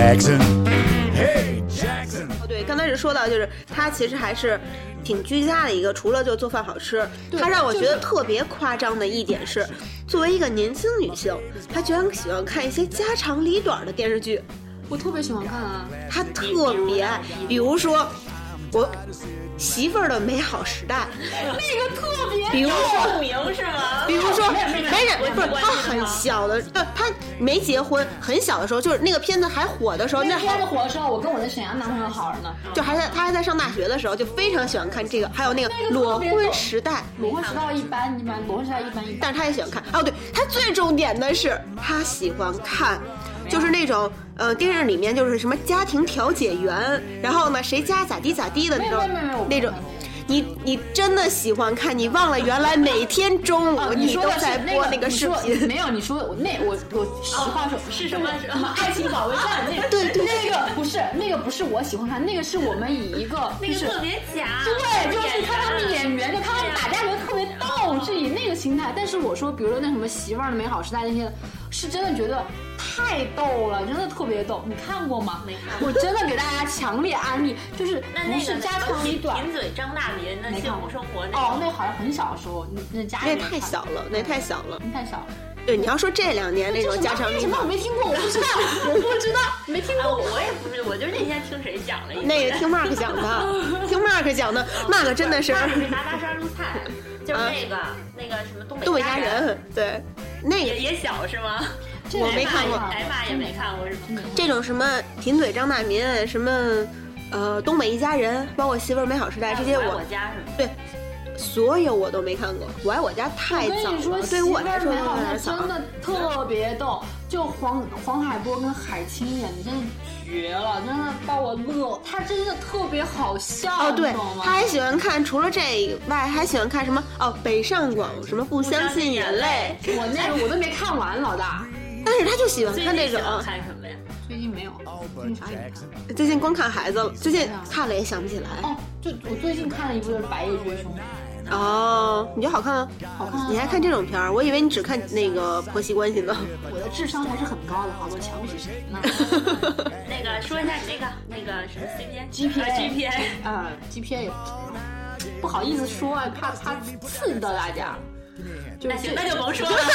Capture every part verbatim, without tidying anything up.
Jackson. Hey Jackson. 对，刚开始说到就是他其实还是挺居家的一个，除了就做饭好吃，他让我觉得特别夸张的一点是，作为一个年轻女性，她居然喜欢看一些家长里短的电视剧。 我特别喜欢看啊， 她特别爱，比如说我媳妇儿的美好时代， 那个特别， 比如说名是吗？ 比如说没人不是他很小的，他没结婚，很小的时候，就是那个片子还火的时候， 那片子火的时候，我跟我的沈阳男朋友好着呢， 就还在他还在上大学的时候，就非常喜欢看这个，还有那个裸婚时代， 裸婚时代一般一般，裸婚时代一般一般， 但是他也喜欢看。哦，对，他最重点的是他喜欢看。就是那种呃电视里面就是什么家庭调解员，然后呢谁家咋地咋地的那种那种，你你真的喜欢看，你忘了原来每天中午、啊、你都在播那个视频。 没有，你说我那我我实话说、哦、 是什么什么爱情保卫战那个对对那个不是那个不是我喜欢看，那个是我们以一个那个特别假， 对，就是看他们演员就看他们打架觉得特别逗，是以那个心态。但是我说比如说那什么媳妇儿的美好时代那些，是真的觉得太逗了，真的特别逗。你看过吗？ 没看过。 我真的给大家强烈安利，就是不是家长里短。 贫嘴张大民的幸福生活那哦，那好像很小的时候，那家那太小了，那太小了， 那太小了。 对，你要说这两年那种家长里短， 什么我没听过，我不知道，我不知道，没听过。 我也不是，我就是那天听谁讲了一个。 那个听 Mark 讲的，听 Mark 讲的 ，Mark 真的是。 拿大杀猪菜，就是那个、啊、那个什么东北东北家人，对，那个也也小是吗？ 我没看过， 挨骂也没看过，是这种什么贫嘴张大民，什么呃东北一家人，包括媳妇儿美好时代这些我， 我家是吗？ 对。所有我都没看过，我爱我家太早了，对我来说美好时代真的特别逗，就黄黄海波跟海清演的真的绝了，真的把我乐，他真的特别好笑。 哦，对，他还喜欢看，除了这以外，还喜欢看什么？哦，北上广什么不相信眼泪， 我那个我都没看完，老大。 但是他就喜欢看那种。 看什么呀？ 最近没有，最近啥也没看。 最近光看孩子了，最近看了也想不起来。 哦，就我最近看了一部就是《白夜追凶》。 哦，你觉得好看吗？ 好看、啊。 你还看这种片儿？我以为你只看那个婆媳关系呢。 我的智商还是很高的，好多瞧不起谁呢？ 那个说一下那个那个什么 C P A G P A 啊 G P A 也不好意思说啊，怕怕刺激到大家。 就那行，那就甭说了。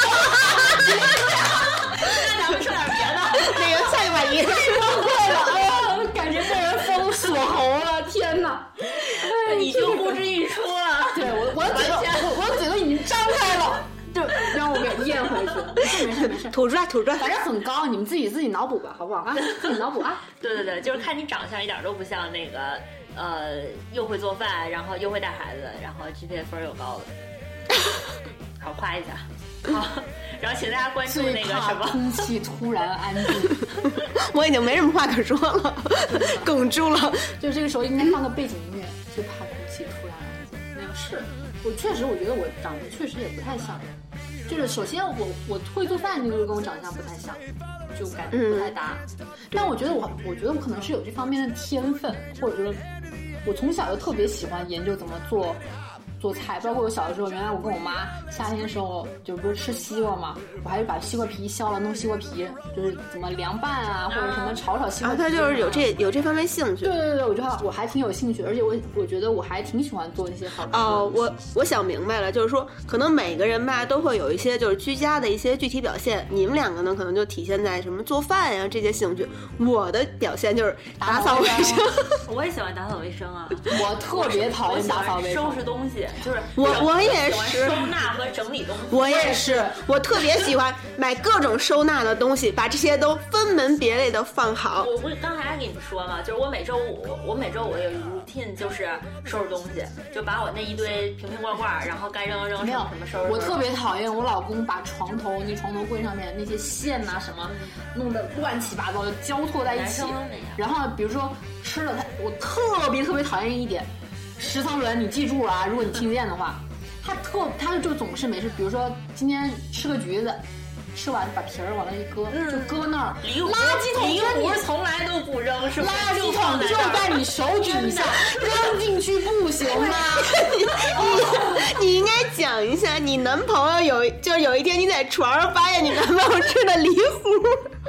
那咱们说点别的。 那个下一把一崩溃了，哎呀，感觉被人封锁喉了，天哪！ 已经呼之欲出了。 对我，我的嘴都，我的嘴都已经张开了，就让我给咽回去。没事没事没事， 吐出来吐出来， 反正很高，你们自己自己脑补吧，好不好啊？自己脑补啊。 对对对，就是看你长相一点都不像那个呃，又会做饭，然后又会带孩子，然后 G P A 分又高的。好，夸一下。好，然后请大家关注那个什么。 空气突然安静， 我已经没什么话可说了，哽住了。 就这个时候应该放个背景音乐，就怕空气突然安静。没有，是我确实，我觉得我长得确实也不太像。就是首先我我会做饭，就是跟我长相不太像，就感觉不太搭。嗯、但我觉得我我觉得我可能是有这方面的天分，或者说，我从小就特别喜欢研究怎么做。做菜，包括我小的时候，原来我跟我妈夏天的时候就不是吃西瓜嘛，我还是把西瓜皮削了弄西瓜皮，就是怎么凉拌啊，或者什么炒炒西瓜皮。 啊，他就是有这有这方面兴趣。 对对对，我觉得我还挺有兴趣，而且我我觉得我还挺喜欢做一些好吃的。 哦，我我想明白了，就是说可能每个人吧都会有一些就是居家的一些具体表现，你们两个呢可能就体现在什么做饭呀这些兴趣。我的表现就是打扫卫生。 我也喜欢打扫卫生啊， 我特别讨厌打扫卫生， 收拾东西。就是我我也是收纳和整理东西， 我也是，我特别喜欢买各种收纳的东西，把这些都分门别类的放好。 我不是刚才还跟你们说嘛，就是我每周五，我每周五有 routine 就是收拾东西，就把我那一堆瓶瓶罐罐，然后该扔扔什么什么收拾。 我特别讨厌我老公把床头那床头柜上面那些线呐、啊、什么弄得乱七八糟的交错在一起。然后比如说吃了它，我特别特别讨厌一点。食堂人，你记住了啊！如果你听见的话，他特他就总是没事，比如说今天吃个橘子，吃完把皮儿往那一搁，嗯、就搁那儿。垃圾桶离壶从来都不扔，是吧？ 垃圾桶就在你手底下，扔进去不行吗？ 你你应该讲一下，你男朋友有就是有一天你在床上发现你男朋友吃的离壶。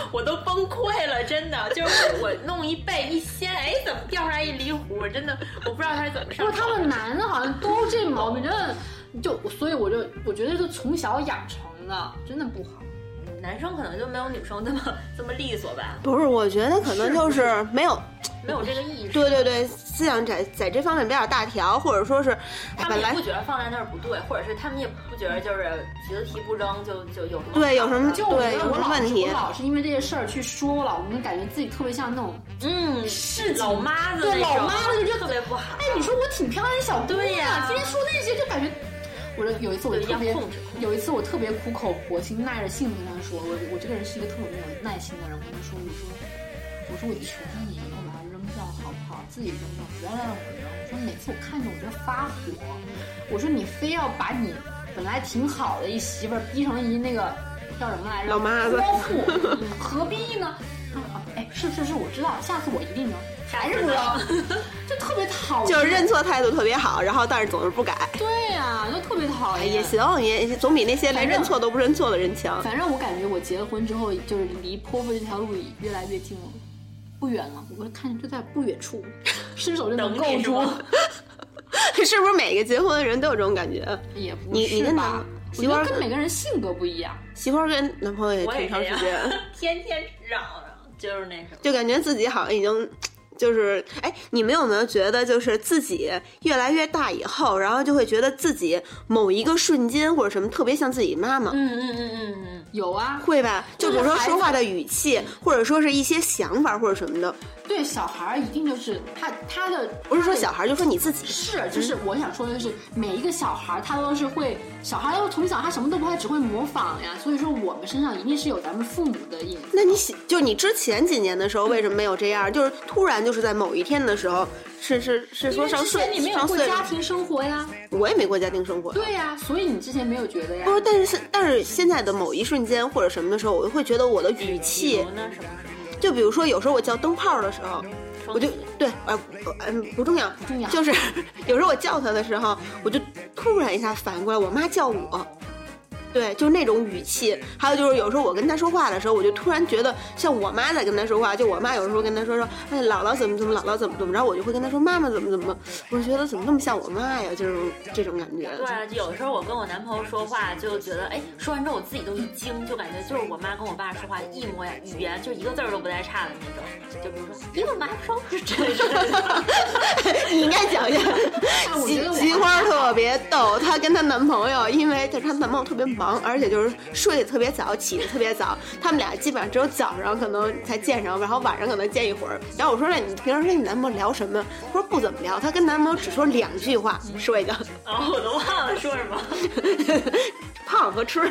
我都崩溃了，真的，就是我我弄一背一掀，哎，怎么掉出来一离湖？我真的我不知道他是怎么上手的。 不是他们男的好像都这毛病，真的就所以我就我觉得就从小养成的，真的不好。 男生可能就没有女生这么这么利索吧？ 不是，我觉得可能就是没有没有这个意识。 对对对，思想在在这方面比较大条，或者说是他们也不觉得放在那儿不对，或者是他们也不觉得就是几个题不扔就就有什么对有什么就我觉得我老问题。 我老是因为这些事儿去说我老公，感觉自己特别像那种嗯市井老妈子那种， 对老妈子就特别不好。 哎，你说我挺漂亮的小姑娘， 对呀， 今天说那些就感觉。我说有一次我特别有一次我特别苦口婆心耐着性子跟他说，我我这个人是一个特别没有耐心的人，我跟他说我说我说我求你以后把它扔掉好不好？自己扔掉，不要让我扔。我说每次我看着我就发火，我说你非要把你本来挺好的一媳妇儿逼成一那个叫什么来着老妈子泼妇，何必呢？啊哎是是是，我知道，下次我一定扔。还是不扔，就特别讨厌。 就是认错态度特别好，然后但是总是不改。 对呀、啊，就特别讨厌。 也行，也总比那些连认错都不认错的人强。 反正我感觉我结了婚之后，就是离泼妇这条路越来越近了，不远了。我看见就在不远处，伸手就能够住。 是不是每个结婚的人都有这种感觉？ 也不是吧。 你你跟男媳妇儿跟每个人性格不一样。 媳妇儿跟男朋友也挺长时间， 天天嚷嚷，就是那什么， 就感觉自己好像已经。就是，哎，你们有没有觉得，就是自己越来越大以后，然后就会觉得自己某一个瞬间或者什么特别像自己妈妈？ 嗯嗯嗯嗯嗯， 有啊， 会吧？就比如说说话的语气，或者说是一些想法或者什么的。 对，小孩一定就是他他的不是说小孩，就说你自己是，就是我想说的就是每一个小孩他都是会，小孩都从小他什么都不会，只会模仿呀。所以说我们身上一定是有咱们父母的影子。 那你就你之前几年的时候为什么没有这样？就是突然就是在某一天的时候，是是是说上岁， 你没有过家庭生活呀？ 我也没过家庭生活。 对呀，所以你之前没有觉得呀？ 不是，但是但是现在的某一瞬间或者什么的时候，我就会觉得我的语气。就比如说，有时候我叫灯泡的时候，我就对，呃，嗯，不重要， 不重要， 就是有时候我叫他的时候，我就突然一下反应过来，我妈叫我。对，就是那种语气。还有就是有时候我跟他说话的时候，我就突然觉得像我妈在跟他说话，就我妈有时候跟他说说，哎，姥姥怎么怎么，姥姥怎么怎么，然后我就会跟他说妈妈怎么怎么，我就觉得怎么那么像我妈呀，就是这种感觉。 对，有的时候我跟我男朋友说话，就觉得哎，说完之后我自己都一惊，就感觉就是我妈跟我爸说话一模一样，语言就一个字儿都不带差的那种。就比如说，你怎么还不说？就真的是。 你应该讲一下，菊菊花特别逗，她跟她男朋友，因为她她男朋友特别忙。而且就是睡得特别早，起得特别早，他们俩基本上只有早上可能才见上，然后晚上可能见一会儿。然后我说：“那你平常跟你男朋友聊什么？”他说：“不怎么聊，他跟男朋友只说两句话，说一个。” 哦，我都忘了说什么， 胖和吃。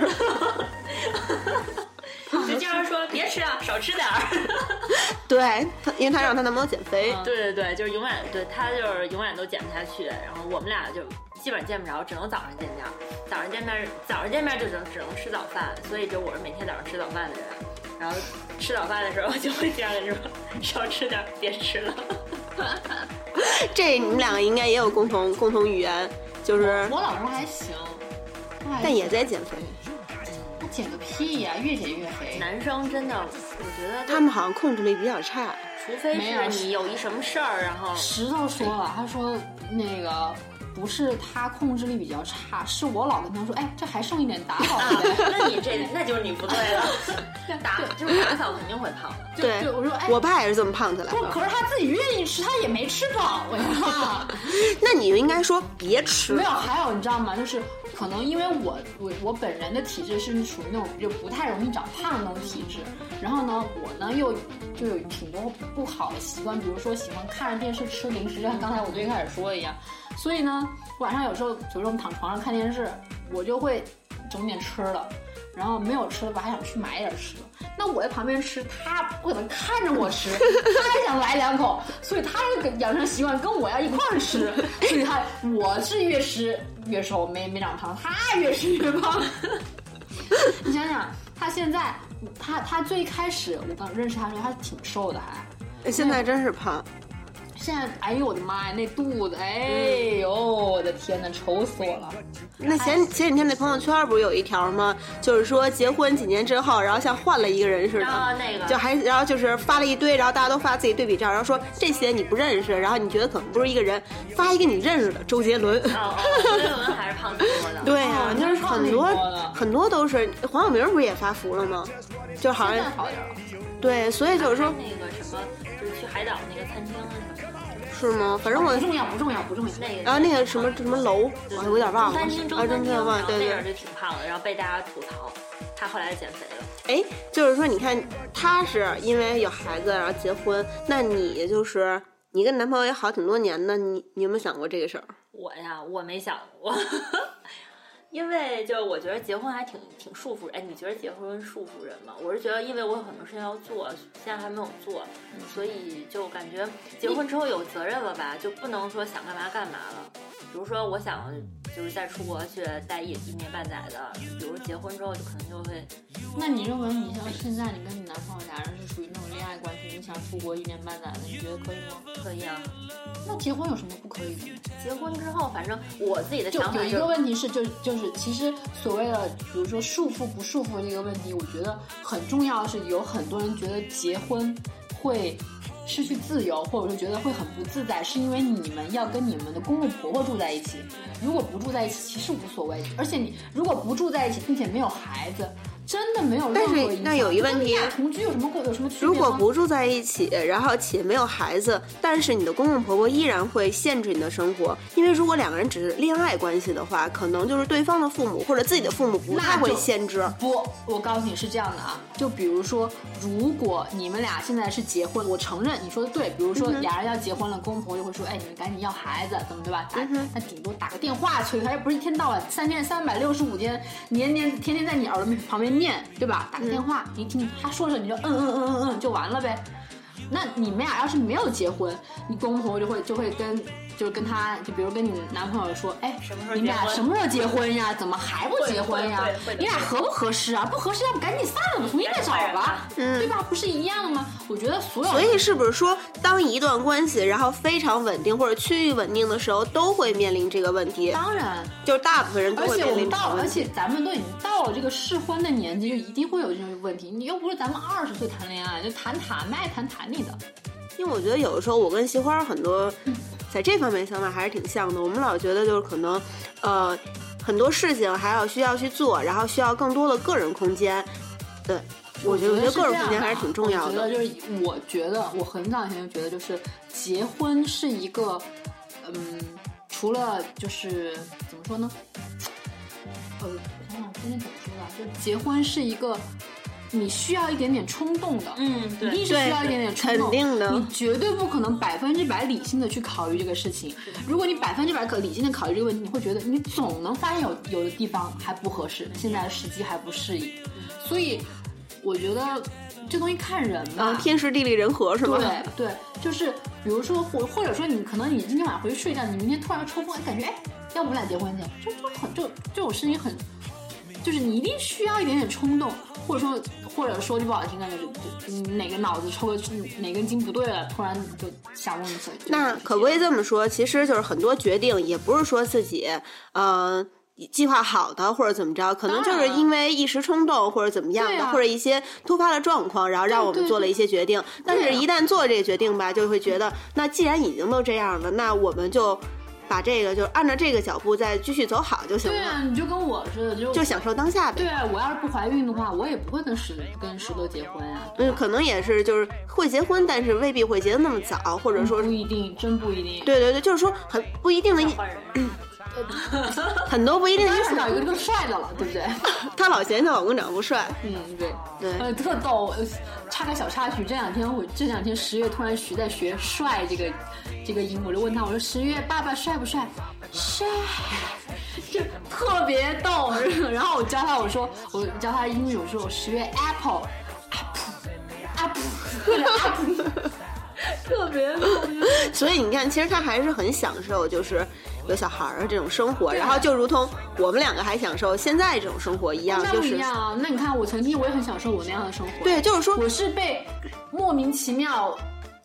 就经常说别吃啊，少吃点儿。 对，他因为他让他男朋友减肥。 嗯、对对对，就是永远对他就是永远都减不下去，然后我们俩就基本上见不着，只能早上见面。早上见面，早上见面就只能只能吃早饭，所以就我是每天早上吃早饭的人。然后吃早饭的时候就会这样说，少吃点，别吃了。 这你们两个应该也有共同共同语言，就是我老公还行， 但也在减肥。 他减个屁呀、啊，越减越肥。 男生真的，我觉得他们好像控制力比较差， 除非是你有一什么事儿，然后石头说了，他说那个。不是他控制力比较差，是我老跟他说，哎，这还剩一点打扫呗。 那你这那就是你不对了，打就是打扫肯定会胖的。 对， 对我说，哎， 我爸也是这么胖起来的。 不，可是他自己愿意吃，他也没吃饱呀。 那你就应该说别吃。 没有，还有你知道吗？就是可能因为我我我本人的体质是属于那种就不太容易长胖的那种体质，然后呢，我呢又就有挺多不好的习惯，比如说喜欢看着电视吃零食，就像刚才我最开始说的一样。所以呢，晚上有时候，比如说我们躺床上看电视，我就会整点吃的，然后没有吃的吧，还想去买点吃的。那我在旁边吃，他不可能看着我吃，他也想来两口，所以他这个养成习惯跟我要一块儿吃，所以他我是越吃越瘦，没没长胖，他越吃越胖。你想想，他现在，他他最开始我刚认识他的时候，他挺瘦的还， 现在真是胖。 现在哎呦我的妈呀，那肚子，哎呦我的天哪，愁死我了。 那前前几天那朋友圈不是有一条吗？就是说结婚几年之后，然后像换了一个人似的， 啊那个就还然后就是发了一堆，然后大家都发自己对比照，然后说这些你不认识，然后你觉得可能不是一个人，发一个你认识的周杰伦。 哦哦，周杰伦还是胖挺多的。 对呀、啊，就是很多很多都是黄晓明不是也发福了吗？就好像好点了。 对，所以就是说那个什么，就是去海岛那个餐厅什么的。 是吗？反正我不重要，不重要，不重要。 那个， 然后那个什么什么楼，我有点忘了。 中餐厅，中餐厅， 啊，对对， 那人就挺胖的，然后被大家吐槽，他后来减肥了。 哎，就是说，你看，他是因为有孩子然后结婚，那你就是你跟男朋友也好挺多年的，你你有没有想过这个事儿？ 我呀，我没想过。因为就我觉得结婚还挺挺束缚，哎，你觉得结婚束缚人吗？我是觉得，因为我有很多事情要做，现在还没有做，所以就感觉结婚之后有责任了吧，就不能说想干嘛干嘛了。比如说，我想就是再出国去待一一年半载的，比如结婚之后就可能就会。 那你认为你像现在你跟你男朋友俩人是属于那种恋爱关系，你想出国一年半载的，你觉得可以吗？ 可以啊。 那结婚有什么不可以的？ 结婚之后，反正我自己的想法、就是、 就有一个问题是，就就是其实所谓的，比如说束缚不束缚这个问题，我觉得很重要的是，有很多人觉得结婚会失去自由，或者说觉得会很不自在，是因为你们要跟你们的公公婆婆住在一起。如果不住在一起，其实无所谓。而且你如果不住在一起，并且没有孩子，真的没有任何影响。 但是那有一问题， 同居有什么有什么区别吗？ 如果不住在一起，然后且没有孩子，但是你的公公婆婆依然会限制你的生活，因为如果两个人只是恋爱关系的话，可能就是对方的父母或者自己的父母不太会限制。 不，我告诉你是这样的啊，就比如说，如果你们俩现在是结婚，我承认你说的对，比如说俩人要结婚了，公公婆婆就会说，哎，你们赶紧要孩子，怎么对吧？打那顶多打个电话催他，又不是一天到晚三天三百六十五天，年年天天在你耳朵旁边念，对吧？打个电话，你听他说着你就嗯嗯嗯嗯嗯就完了呗。那你们俩要是没有结婚，你公公婆婆就会就会跟就是跟他，就比如跟你男朋友说，哎，你们俩什么时候结婚呀？怎么还不结婚呀？你俩合不合适啊？不合适，要不赶紧散了吧，重新再找吧，嗯，对吧？不是一样的吗？我觉得所有， 所以是不是说，当一段关系然后非常稳定或者趋于稳定的时候，都会面临这个问题？ 当然， 就是大部分人都会面临这个问题。 而且咱们都已经到了这个适婚的年纪，就一定会有这种问题。你又不是咱们二十岁谈恋爱，就谈谈呗，谈谈你的。 因为我觉得有的时候我跟惜花很多在这方面想法还是挺像的，我们老觉得就是可能呃很多事情还要需要去做，然后需要更多的个人空间。对，我觉得我觉得个人空间还是挺重要的。 我觉得就是我觉得我很早以前就觉得就是结婚是一个嗯除了就是怎么说呢呃我想想今天怎么说的，就结婚是一个你需要一点点冲动的， 嗯，对， 一定是需要一点点冲动， 肯定的， 你绝对不可能百分之百理性的去考虑这个事情。如果你百分之百可理性的考虑这个问题，你会觉得你总能发现有有的地方还不合适，现在的时机还不适宜。所以我觉得这东西看人吧， 啊，天时地利人和是吗？ 对对，就是比如说或或者说你可能你今天晚上回去睡觉，你明天突然抽风，感觉哎，要不我们俩结婚去？就就很就这种事情很。就是你一定需要一点点冲动，或者说，或者说句不好听的，就是哪个脑子抽个哪根筋不对了，突然就想问一次。 那可不可以这么说？其实就是很多决定也不是说自己呃计划好的或者怎么着，可能就是因为一时冲动或者怎么样的， 啊、 或者一些突发的状况，然后让我们做了一些决定。但是一旦做了这个决定吧，就会觉得那既然已经都这样了，那我们就。把这个就按照这个脚步再继续走好就行了。 对啊，你就跟我似的，就就享受当下呗。 对啊，我要是不怀孕的话，我也不会跟石跟石头结婚啊。 嗯，可能也是，就是会结婚，但是未必会结得那么早，或者说、 嗯、不一定，真不一定。 对对对，就是说很不一定的。很多不一定因素， 找一个这个帅的了，对不对？ 她老嫌她老公长得不帅。 嗯，对对， 呃，特逗。插个小插曲，这两天我这两天十月突然学在学帅这个这个音，我就问他，我说十月爸爸帅不帅？帅，就特别逗。然后我教他，我说我教他英语，我说我十月 apple apple apple apple， 特别逗。 所以你看，其实他还是很享受，就是有小孩儿这种生活，然后就如同我们两个还享受现在这种生活一样，就是那不一样啊。那你看，我曾经我也很享受我那样的生活。 对，就是说我是被莫名其妙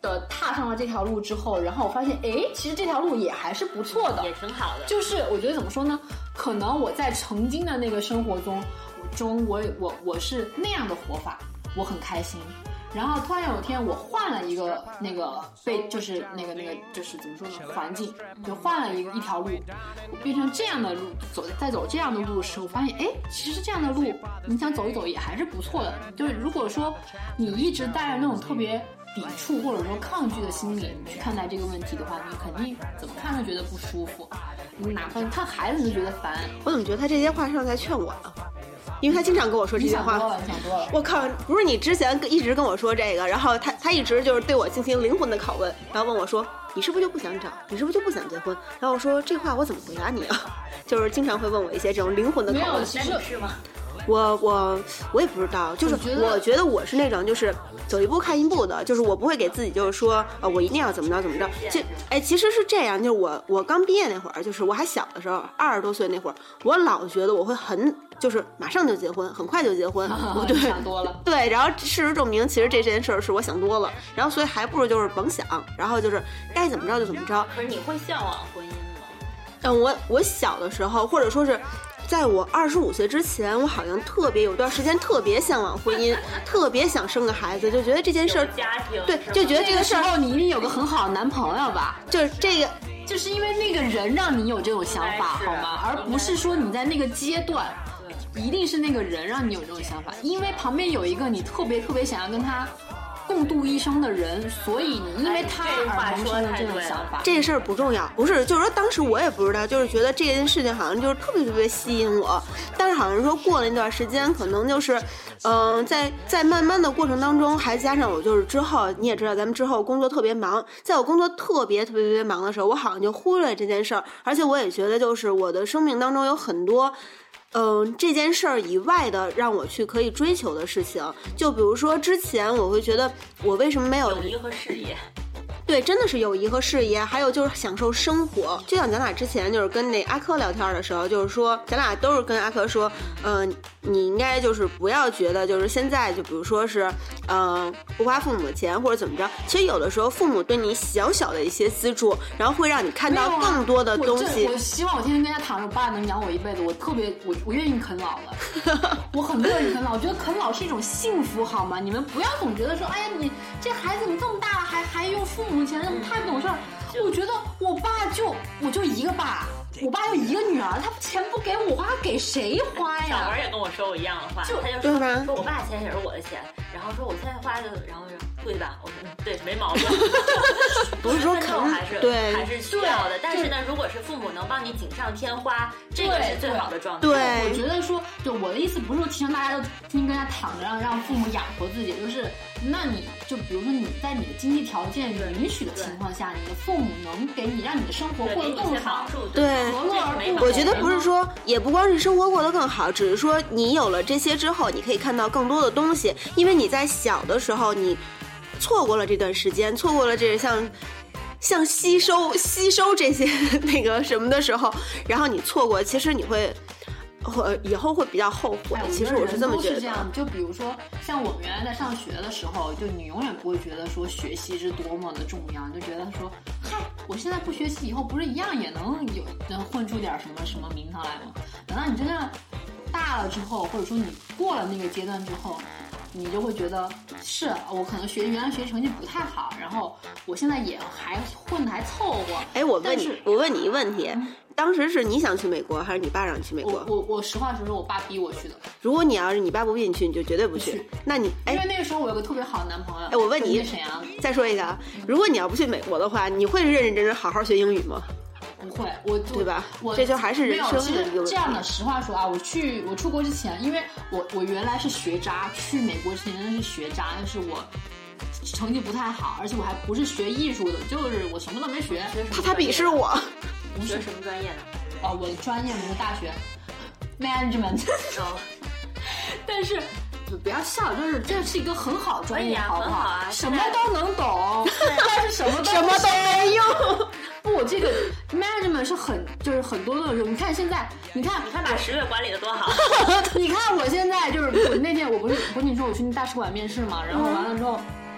的踏上了这条路之后，然后我发现，哎，其实这条路也还是不错的， 也挺好的。 就是我觉得怎么说呢？可能我在曾经的那个生活中，中我我我是那样的活法，我很开心。然后突然有一天，我换了一个那个被，就是那个那个就是怎么说呢？环境就换了一个一条路，我变成这样的路，走在走这样的路的时候，我发现，哎，其实这样的路你想走一走也还是不错的。就是如果说你一直带着那种特别抵触或者说抗拒的心理去看待这个问题的话，你肯定怎么看都觉得不舒服，你哪怕看孩子你都觉得烦。 我怎么觉得他这些话上在劝我呢？因为他经常跟我说这些话。 你想多了，你想多了。 我靠，不是你之前一直跟我说这个，然后他他一直就是对我进行灵魂的拷问，然后问我说你是不是就不想找，你是不是就不想结婚？然后我说这话我怎么回答你啊？就是经常会问我一些这种灵魂的拷问。 没有，其实是吗？ 我我我也不知道，就是我觉得我是那种就是走一步看一步的，就是我不会给自己就是说呃我一定要怎么着怎么着。其哎其实是这样，就是我我刚毕业那会儿，就是我还小的时候，二十多岁那会儿，我老觉得我会很就是马上就结婚，很快就结婚。我对想多了。 对，然后事实证明，其实这件事儿是我想多了，然后所以还不如就是甭想，然后就是该怎么着就怎么着。 可是你会向往婚姻吗？ 嗯，我我小的时候，或者说是。在我二十五岁之前，我好像特别有段时间特别向往婚姻，特别想生个孩子，就觉得这件事儿， 家庭对，就觉得这个事儿， 你一定有个很好的男朋友吧？ 就是这个， 就是因为那个人让你有这种想法，好吗？而不是说你在那个阶段，一定是那个人让你有这种想法，因为旁边有一个你特别特别想要跟他共度一生的人，所以你因为他而萌生了这种想法。 这个事儿不重要，不是，就是说当时我也不知道，就是觉得这件事情好像就是特别特别吸引我，但是好像说过了那段时间，可能就是，嗯、呃，在在慢慢的过程当中，还加上我就是之后你也知道，咱们之后工作特别忙，在我工作特别特别特别忙的时候，我好像就忽略了这件事儿，而且我也觉得就是我的生命当中有很多。嗯、呃，这件事儿以外的让我去可以追求的事情，就比如说之前我会觉得我为什么没有友谊和事业， 对，真的是友谊和事业，还有就是享受生活。就像咱俩之前就是跟那阿珂聊天的时候，就是说咱俩都是跟阿珂说，嗯、呃，你应该就是不要觉得就是现在就比如说是，嗯、呃，不花父母的钱或者怎么着。其实有的时候父母对你小小的一些资助，然后会让你看到更多的东西。 啊、我, 我希望我天天跟他躺着，我爸能养我一辈子，我特别我我愿意啃老了，我很乐意啃老。我觉得啃老是一种幸福，好吗？你们不要总觉得说，哎呀，你这孩子你这么大了，还还用父母钱，那么太不懂事儿。我觉得我爸就我就一个爸。我爸就一个女儿，他钱不给我花，给谁花呀？ 小文也跟我说过一样的话， 就他就说说我爸钱也是我的钱，然后说我现在花的，然后说对吧？我说对，没毛病。 不是说奋斗还是对还是需要的，但是呢，如果是父母能帮你锦上添花，这个是最好的状态。 对， 我觉得说，就我的意思不是说提倡大家都天天跟他躺着，让让父母养活自己，就是那你就比如说你在你的经济条件允许的情况下，你的父母能给你让你的生活过得更好， 对。 我觉得不是说，也不光是生活过得更好，只是说你有了这些之后，你可以看到更多的东西。因为你在小的时候，你错过了这段时间，错过了这像像吸收吸收这些那个什么的时候，然后你错过，其实你会。我以后会比较后悔， 哎、 其实我是这么觉得。 是这样，就比如说，像我们原来在上学的时候，就你永远不会觉得说学习是多么的重要，就觉得说，嗨，我现在不学习，以后不是一样也能有能混出点什么什么名堂来吗？等到你真的大了之后，或者说你过了那个阶段之后，你就会觉得是我可能学原来学习成绩不太好，然后我现在也还混得还凑合。 哎，我问你，我问你一个问题。嗯，当时是你想去美国，还是你爸让你去美国？ 我我我实话实说，我爸逼我去的。 如果你要是你爸不逼你去，你就绝对不去。去那你哎， 因为那个时候我有个特别好的男朋友。 哎，我问你， 沈阳。 再说一个啊，如果你要不去美国的话，你会认认真真好好学英语吗？ 不会，我对吧？ 我这就还是人生的一个问题。 这样的，实话说啊，我去我出国之前，因为我我原来是学渣，去美国之前是学渣，但是我成绩不太好，而且我还不是学艺术的，就是我什么都没学。 他他鄙视我。 你学什么专业的？ 哦，我的专业是大学 management。 哦，但是不要笑，就是这是一个很好专业，好不好？ 啊， 什么都能懂，但是什么都什么都没用。 不，我这个 management 是很就是很多的人。你看现在，你看你看把十月管理的多好。 你看我现在就是我那天我不是不是你说我去那大使馆面试嘛，然后完了之后。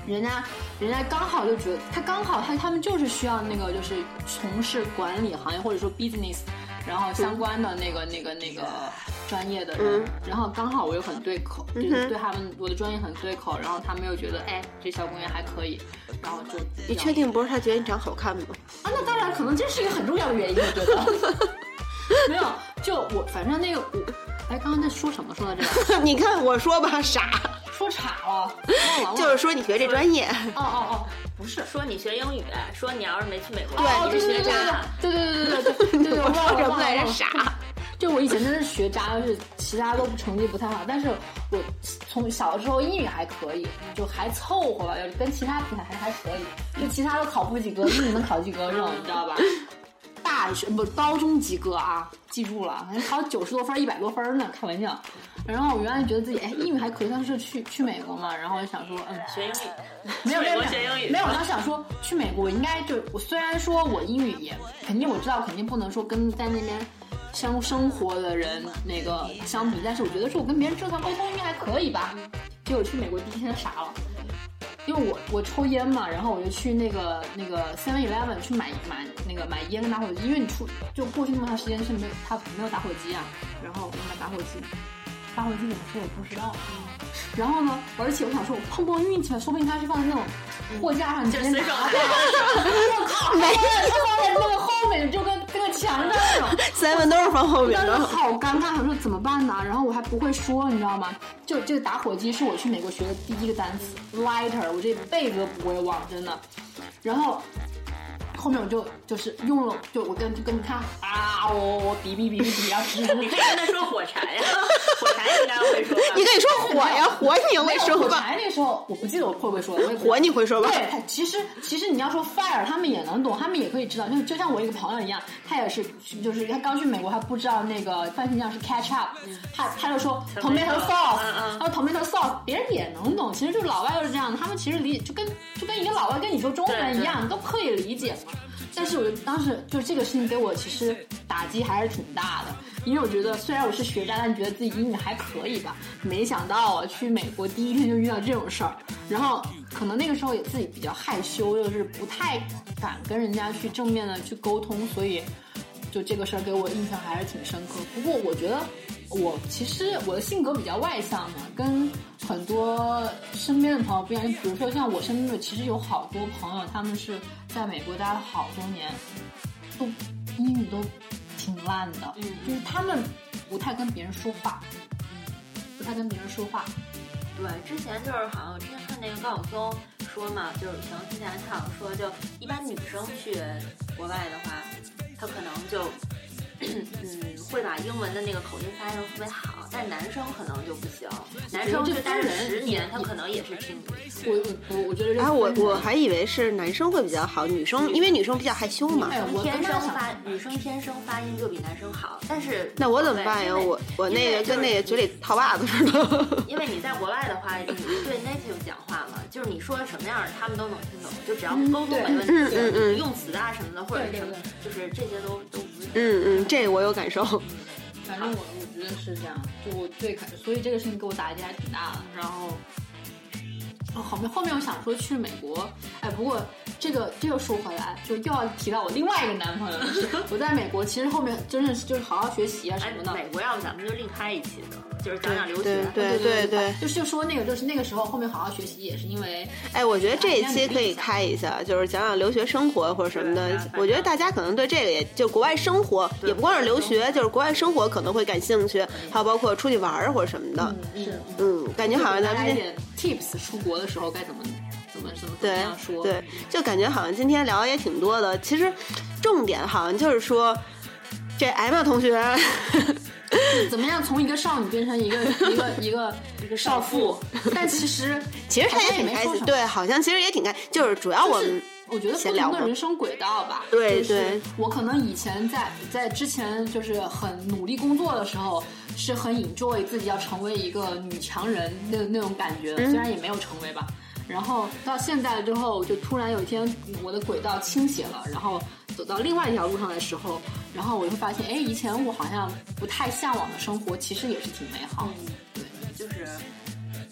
人家人家刚好就觉得他刚好他他们就是需要那个就是从事管理行业或者说 business， 然后相关的那个、嗯、那个那个专业的人，嗯、然后刚好我又很对口，嗯、就是对他们我的专业很对口，然后他们又觉得哎这小姑娘还可以，然后就你确定不是他觉得你长好看吗？ 啊，那当然可能这是一个很重要的原因，我觉得没有，就我反正那个我哎刚刚在说什么说到这个？ 你看我说吧傻。 说岔了， 就是说你学这专业， 哦哦哦，不是说你学英语，说你要是没去美国， 对， 你是学渣， 对对对对对对对对， 我说什么来着傻？ 就我以前真是学渣，是其他都成绩不太好，但是我从小的时候英语还可以，就还凑合吧，跟其他比还还可以，就其他都考不及格，英语能考及格这种，你知道吧？大学不高中及格啊，记住了，还考九十多分、一百多分呢，开玩笑。然后我原来觉得自己哎英语还可以，但是去去美国嘛，然后我就想说嗯学英语， 没有没有没有学英语没有，我当时想说去美国应该就我虽然说我英语也肯定我知道肯定不能说跟在那边生生活的人那个相比，但是我觉得说我跟别人正常沟通应该还可以吧。结果去美国第一天傻了。因为我我抽烟嘛，然后我就去那个那个 seven eleven 去买买那个买烟跟打火机，因为你出就过去那么长时间是没有他没有打火机啊，然后我买打火机，打火机怎么说我不知道，嗯、然后呢，而且我想说我碰碰运气吧，说不定他是放在那种货架上， 就随手拿， 我靠，没有，他放在那个后面就跟跟个墙上那种 ，seven 都是放后面的， 好尴尬，我说怎么办呢？然后我还不会说，你知道吗？就这个打火机是我去美国学的第一个单词 ，lighter， 我这辈子都不会忘，真的。然后后面我就就是用了，就我跟就跟你看啊，我我比比比比比，然后你可以跟他说火柴呀，火柴应该会说吧？ 你可以说火呀，火你会说吧？ 火柴那个时候我不记得我会不会说， 火你会说吧？ 对，其实其实你要说 fire， 他们也能懂，他们也可以知道，就就像我一个朋友一样，他也是就是他刚去美国，他不知道那个番茄酱是 ketchup， 他他就说 tomato sauce， 他说 tomato sauce， 别人也能懂，其实就老外都是这样，他们其实理就跟就跟一个老外跟你说中文一样，都可以理解嘛。但是我当时就这个事情给我其实打击还是挺大的，因为我觉得虽然我是学渣，但觉得自己英语还可以吧，没想到我去美国第一天就遇到这种事儿，然后可能那个时候也自己比较害羞，就是不太敢跟人家去正面的去沟通，所以就这个事儿给我印象还是挺深刻。不过我觉得我其实我的性格比较外向嘛，跟很多身边的朋友不一样。比如说像我身边的，其实有好多朋友，他们是在美国待了好多年，都英语都挺烂的，嗯，就是他们不太跟别人说话，嗯，不太跟别人说话。 对，之前就是好像我之前看那个高晓松说嘛，就是可能之前他好像说，就一般女生去国外的话，她可能就。嗯，会把英文的那个口音发音特别好，但男生可能就不行。男生就待了十年，他可能也是听不。 我我我觉得啊，我我还以为是男生会比较好，女生因为女生比较害羞嘛。 女生天生发女生天生发音就比男生好，但是那我怎么办呀？我我那个跟那个嘴里套袜子似的。 因为你在国外的话，你对 native 讲话嘛，就是你说什么样他们都能听懂，就只要沟通没问题， 嗯嗯嗯， 用词啊什么的或者什么，就是这些都都不是。 嗯嗯，这我有感受。 反正我我觉得是这样，就我最开，所以这个事情给我打击还挺大的。然后，哦，后面后面我想说去美国，哎，不过这个这个说回来，就又要提到我另外一个男朋友，就是我在美国，其实后面真的是就是好好学习啊什么的。 哎、美国要不咱们就另开一期的。就是讲讲留学， 对对对对, 对，就是就说那个，就是那个时候后面好好学习也是因为， 哎，我觉得这一期可以开一下，就是讲讲留学生活或者什么的。我觉得大家可能对这个也就国外生活，也不光是留学，就是国外生活可能会感兴趣，还有包括出去玩或者什么的。 嗯，是， 嗯，感觉好像咱们一点 tips 出国的时候该怎么怎么怎么怎么样说？ 对，就感觉好像今天聊的也挺多的。其实重点好像就是说，这 Emma 同学。 怎么样从一个少女变成一个一个一个一个少妇？但其实其实她也挺开心，对，好像其实也挺开，就是主要我们、就是、 我觉得不同的人生轨道吧。 对、 就是、 对， 我可能以前在在之前就是很努力工作的时候，是很 enjoy 自己要成为一个女强人那那种感觉的，虽然也没有成为吧。然后到现在之后，就突然有一天我的轨道倾斜了，然后走到另外一条路上的时候，然后我就发现，哎，以前我好像不太向往的生活，其实也是挺美好的。 嗯，对，就是，嗯，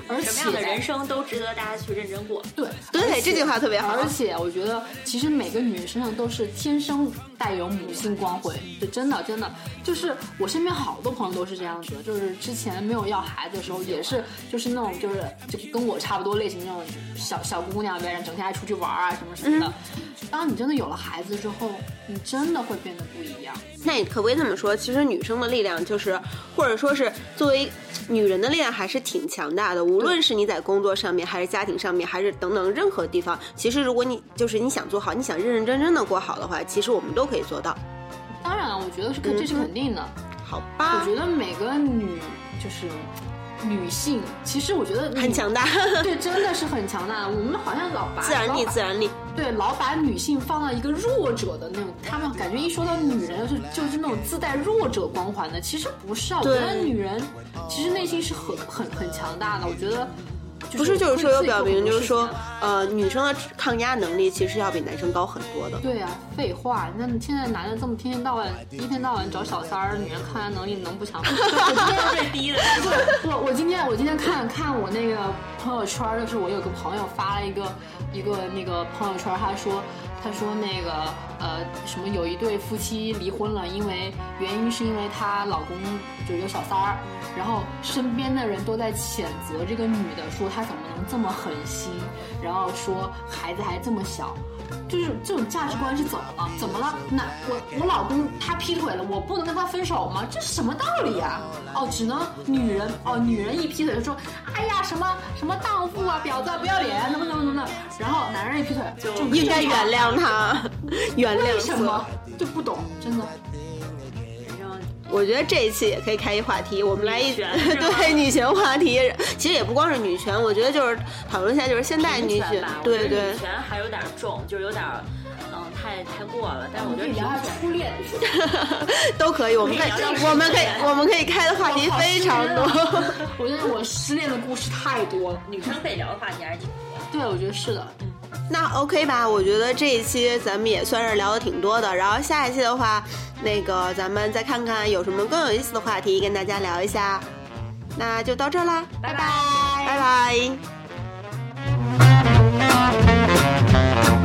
而且什么样的人生都值得大家去认真过。 对对，这句话特别好。 而且我觉得，其实每个女人身上都是天生带有母性光辉，就真的真的，就是我身边好多朋友都是这样子，就是之前没有要孩子的时候，也是就是那种就是就跟我差不多类型那种小小姑娘呗，整天还出去玩啊什么什么的。嗯、当你真的有了孩子之后，你真的会变得不一样。 那你可不可以这么说？其实女生的力量就是，或者说是作为女人的力量还是挺强大的。无论是你在工作上面，还是家庭上面，还是等等任何地方，其实如果你就是你想做好，你想认认真真的过好的话，其实我们都可以做到。 当然了，我觉得是这是肯定的。 嗯、好吧。 我觉得每个女就是女性，其实我觉得很强大。 对，真的是很强大。我们好像老把自然力，自然力。 对，老把女性放到一个弱者的那种，他们感觉一说到女人就是就是那种自带弱者光环的，其实不是啊。我觉得女人其实内心是很很很强大的。我觉得。 不是，就是说有表明，就是说，呃，女生的抗压能力其实要比男生高很多的。 对啊，废话，那你现在男的这么天天到晚一天到晚找小三儿，女人抗压能力能不强吗？ 我今天是最低的。 我我今天我今天看看我那个朋友圈，就是我有个朋友发了一个一个那个朋友圈，他说他说那个呃什么有一对夫妻离婚了，因为原因是因为她老公就有小三儿，然后身边的人都在谴责这个女的，说她怎么能这么狠心，然后说孩子还这么小，就是这种价值观是怎么了？怎么了？那我我老公他劈腿了，我不能跟他分手吗？这是什么道理呀、啊？哦，只能女人哦，女人一劈腿就说，哎呀什么什么荡妇啊，婊子啊，不要脸，怎么怎么怎么的。然后男人一劈腿就应该原谅他，原谅。 为什么就不懂？真的。 我觉得这一期也可以开一话题，我们来一对女权话题。其实也不光是女权，我觉得就是讨论一下，就是现代女权。对对， 女权还有点重，就是有点嗯太太过了。但是我觉得聊下初恋都可以，我们可以我们可以我们可以开的话题非常多。 我觉得我失恋的故事太多了， 女生可以聊的话题还是挺多。 对，我觉得是的。 那 OK 吧，我觉得这一期咱们也算是聊的挺多的，然后下一期的话，那个咱们再看看有什么更有意思的话题跟大家聊一下。那就到这啦， 拜拜， 拜拜。